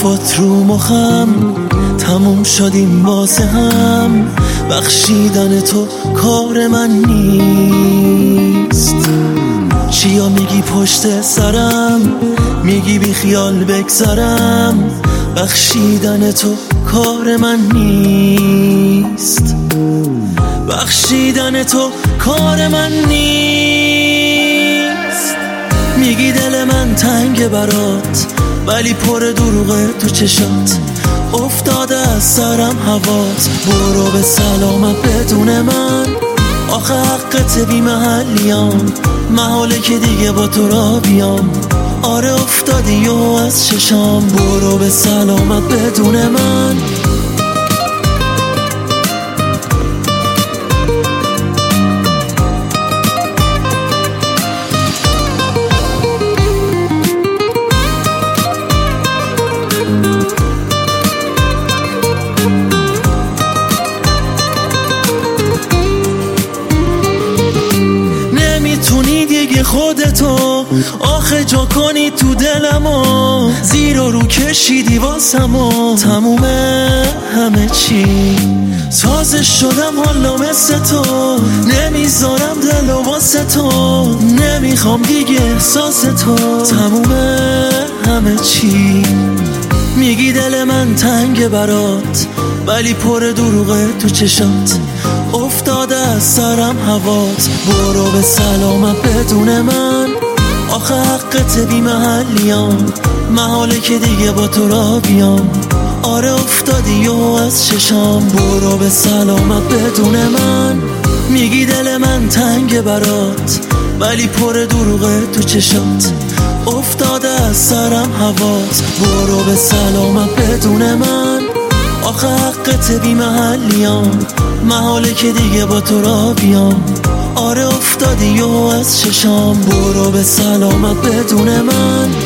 حرفات رو مخم تموم شدیم واسه هم. بخشیدن تو کار من نیست. چیا میگی پشت سرم، میگی بی خیال بگذرم. بخشیدن تو کار من نیست. بخشیدن تو کار من نیست. میگی دل من تنگ برات ولی پر دروغه تو چشات. افتاده از سرم هوات، برو به سلامت بدون من. آخه حقت بی محلیام، محاله که دیگه با تو را بیام. آره افتادی و از چشام، برو به سلامت بدون من. نمیتونی دیگه خودتو آخه جا کنی تو دلمو. زیر و رو کشیدی واسمو، تمومه همه چی. سازش شدم حالا مثل تو، نمیذارم دلو واسه تو. نمیخوام دیگه احساس تو، تمومه همه چی. میگی دل من تنگ برات ولی پر دروغه تو چشات. افتاده از سرم هوات، برو به سلامت بدون من. آخه حقت بی محلیام، محاله که دیگه با تو را بیام. آره افتادی و از چشام، برو به سلامت بدون من. میگی دل من تنگ برات ولی پر دروغه تو چشات. افتاده از سرم هوات، برو به سلامت بدون من. آخه حقت بی محلیام، محاله که دیگه با تو را بیام. آره افتادی و از چشام، برو به سلامت بدون من.